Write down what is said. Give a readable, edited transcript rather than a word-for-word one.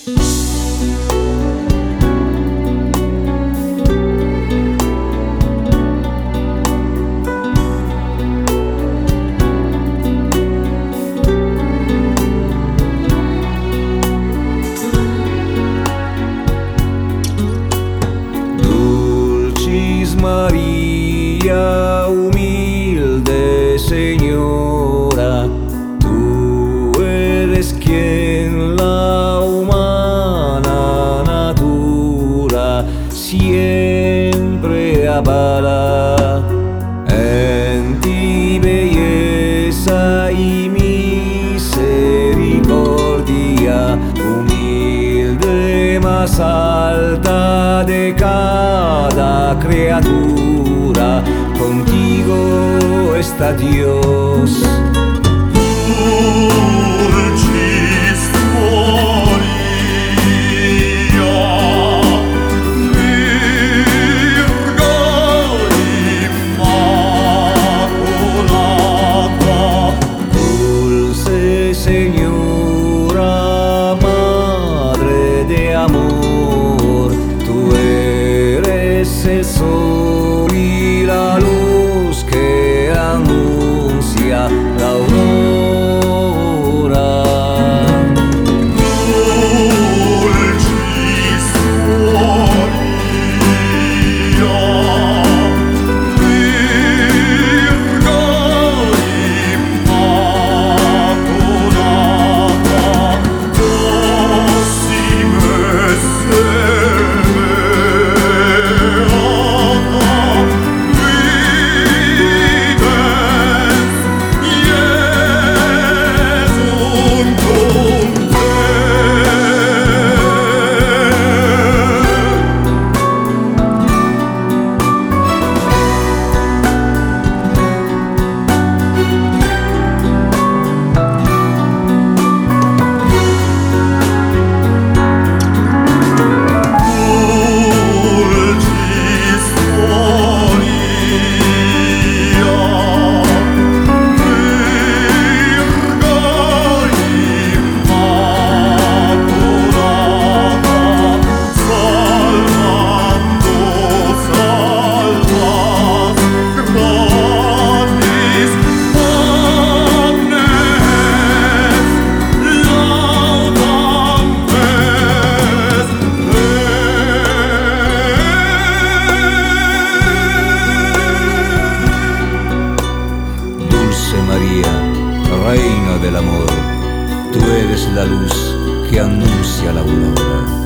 María, humilde Señora, tú eres quien la humana natura siempre avala. En ti belleza y misericordia, humilde más alta de cada criatura, contigo está Dios. Dulcis Maria, Virgo Immaculata, dulce Señora, Madre de amor, tú eres el sol y la luz que anuncia la aurora. Dulcis Maria, Virgo Immaculata, docime María, Reina del amor, tú eres la luz que anuncia la aurora.